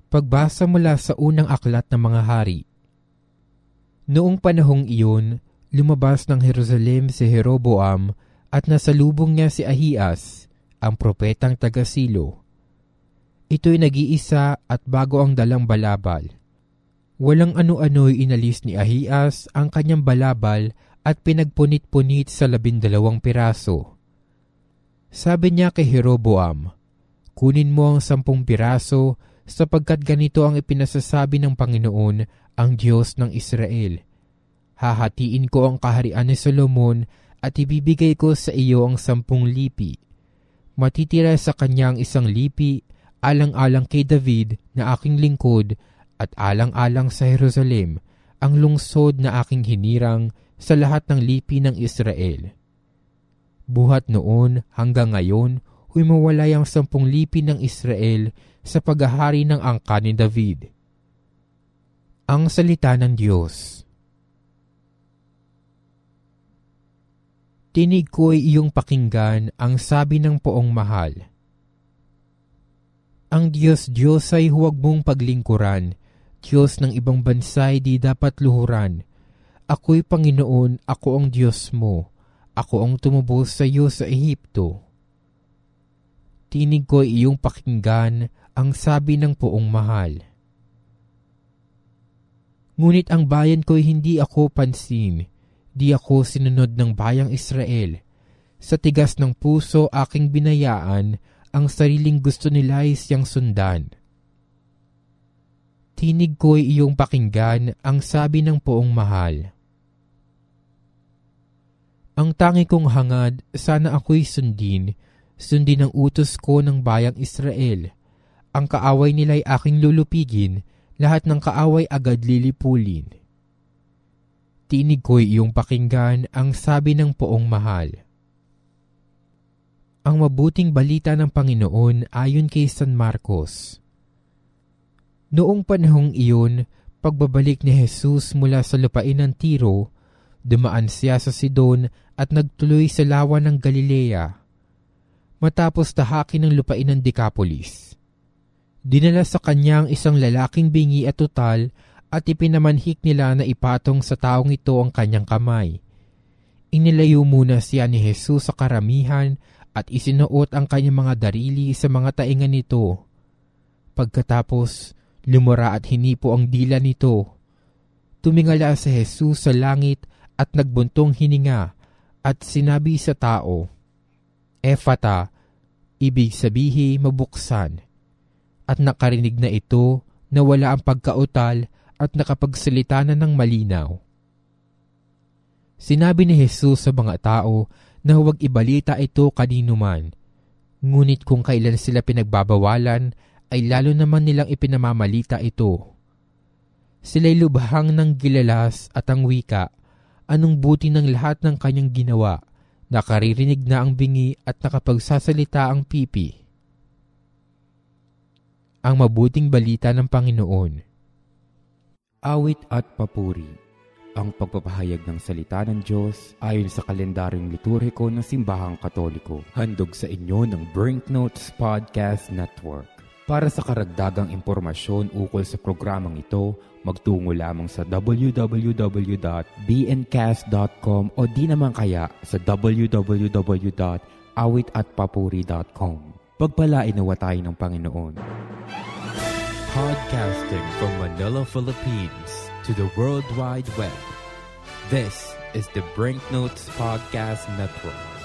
Pagbasa mula sa unang aklat ng mga hari. Noong panahong iyon, lumabas ng Jerusalem si Jeroboam at nasalubong niya si Ahias, ang propetang taga-Silo. Ito'y nag-iisa at bago ang dalang balabal. Walang ano-ano'y inalis ni Ahias ang kanyang balabal at pinagpunit-punit sa 12 piraso. Sabi niya kay Jeroboam, "Kunin mo ang 10 piraso sapagkat ganito ang ipinasasabi ng Panginoon, ang Diyos ng Israel. Hahatiin ko ang kaharian ni Solomon at ibibigay ko sa iyo ang 10 lipi. Matitira sa kanya ang 1 lipi, alang-alang kay David na aking lingkod at alang-alang sa Jerusalem, ang lungsod na aking hinirang sa lahat ng lipi ng Israel." Buhat noon hanggang ngayon, humiwalay ang 10 lipi ng Israel sa paghahari ng angka ni David. Ang salita ng Diyos. Tinig ko'y iyong pakinggan ang sabi ng poong mahal. Ang Diyos ay huwag mong paglingkuran, Diyos ng ibang bansa'y di dapat luhuran. Ako'y Panginoon, ako ang Diyos mo, ako ang tumubos sa iyo sa Ehipto. Tinig ko'y iyong pakinggan ang sabi ng poong mahal. Ngunit ang bayan ko'y hindi ako pansin, di ako sinunod ng bayang Israel. Sa tigas ng puso aking binayaan, ang sariling gusto nila'y siyang sundan. Tinig ko'y iyong pakinggan ang sabi ng poong mahal. Ang tangi kong hangad, sana ako'y sundin ang utos ko ng bayang Israel. Ang kaaway nila'y aking lulupigin, lahat ng kaaway agad lilipulin. Tinig ko'y iyong pakinggan ang sabi ng poong mahal. Ang mabuting balita ng Panginoon ayon kay San Marcos. Noong panahong iyon, pagbabalik ni Jesus mula sa lupain ng Tiro, dumaan siya sa Sidon at nagtuloy sa lawa ng Galilea. Matapos tahakin ng lupain ng Decapolis, dinala sa kanya ang isang lalaking bingi at tutal at ipinamanhik nila na ipatong sa taong ito ang kanyang kamay. Inilayo muna siya ni Jesus sa karamihan at isinuot ang kanyang mga darili sa mga taingan nito. Pagkatapos, lumura at hinipo ang dila nito. Tumingala si Jesus sa langit at nagbuntong hininga at sinabi sa tao, "Ephata," ibig sabihin mabuksan. At nakarinig na ito na wala ang pagkautal at nakapagsalita na ng malinaw. Sinabi ni Jesus sa mga tao na huwag ibalita ito kanino man. Ngunit kung kailan sila pinagbabawalan, ay lalo naman nilang ipinamamalita ito. Sila'y lubhang ng gilalas at ang wika, anong buti ng lahat ng kanyang ginawa. Nakaririnig na ang bingi at nakapagsasalita ang pipi. Ang mabuting balita ng Panginoon. Awit at papuri. Ang pagpapahayag ng salita ng Diyos ayon sa kalendaryong liturhiko ng Simbahang Katoliko. Handog sa inyo ng Brinknotes Podcast Network. Para sa karagdagang impormasyon ukol sa programang ito, magtungo lamang sa www.bncast.com o di naman kaya sa www.awitatpapuri.com. Pagpalain nawa tayo ng Panginoon. Podcasting from Manila, Philippines to the World Wide Web. This is the Brinknotes Podcast Network.